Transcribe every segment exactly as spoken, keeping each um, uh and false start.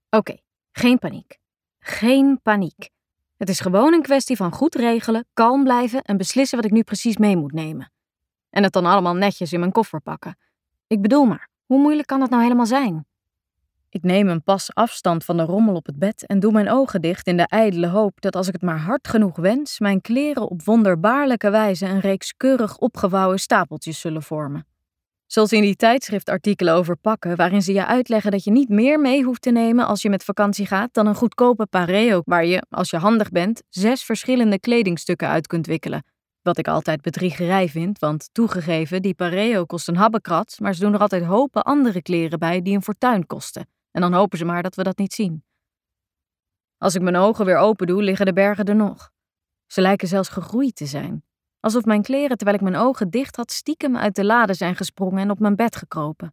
Oké, geen paniek. Geen paniek. Het is gewoon een kwestie van goed regelen, kalm blijven en beslissen wat ik nu precies mee moet nemen. En het dan allemaal netjes in mijn koffer pakken. Ik bedoel maar, hoe moeilijk kan dat nou helemaal zijn? Ik neem een pas afstand van de rommel op het bed en doe mijn ogen dicht in de ijdele hoop dat als ik het maar hard genoeg wens, mijn kleren op wonderbaarlijke wijze een reeks keurig opgevouwen stapeltjes zullen vormen. Zoals in die tijdschriftartikelen over pakken, waarin ze je uitleggen dat je niet meer mee hoeft te nemen als je met vakantie gaat dan een goedkope pareo waar je, als je handig bent, zes verschillende kledingstukken uit kunt wikkelen. Wat ik altijd bedriegerij vind, want toegegeven, die pareo kost een habbekrats, maar ze doen er altijd hopen andere kleren bij die een fortuin kosten. En dan hopen ze maar dat we dat niet zien. Als ik mijn ogen weer open doe, liggen de bergen er nog. Ze lijken zelfs gegroeid te zijn. Alsof mijn kleren, terwijl ik mijn ogen dicht had, stiekem uit de lade zijn gesprongen en op mijn bed gekropen.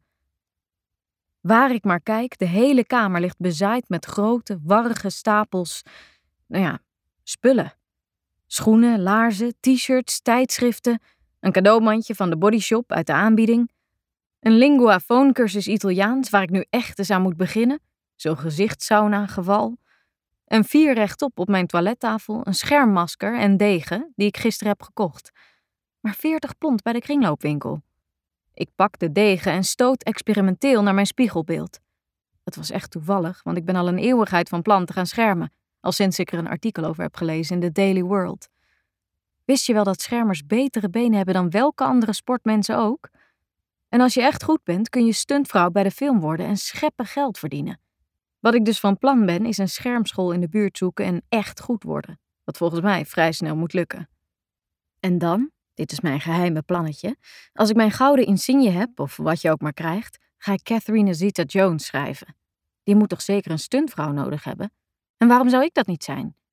Waar ik maar kijk, de hele kamer ligt bezaaid met grote, warrige stapels, nou ja, spullen. Schoenen, laarzen, t-shirts, tijdschriften, een cadeaumandje van de bodyshop uit de aanbieding, een linguafoon-cursus Italiaans waar ik nu echt eens aan moet beginnen, zo'n gezichtssauna geval, een vier rechtop op mijn toilettafel, een schermmasker en degen die ik gisteren heb gekocht. Maar veertig pond bij de kringloopwinkel. Ik pak de degen en stoot experimenteel naar mijn spiegelbeeld. Het was echt toevallig, want ik ben al een eeuwigheid van plan te gaan schermen, al sinds ik er een artikel over heb gelezen in de Daily World. Wist je wel dat schermers betere benen hebben dan welke andere sportmensen ook? En als je echt goed bent, kun je stuntvrouw bij de film worden en scheppen geld verdienen. Wat ik dus van plan ben, is een schermschool in de buurt zoeken en echt goed worden. Wat volgens mij vrij snel moet lukken. En dan, dit is mijn geheime plannetje, als ik mijn gouden insigne heb, of wat je ook maar krijgt, ga ik Catherine Zeta-Jones schrijven. Die moet toch zeker een stuntvrouw nodig hebben? En waarom zou ik dat niet zijn?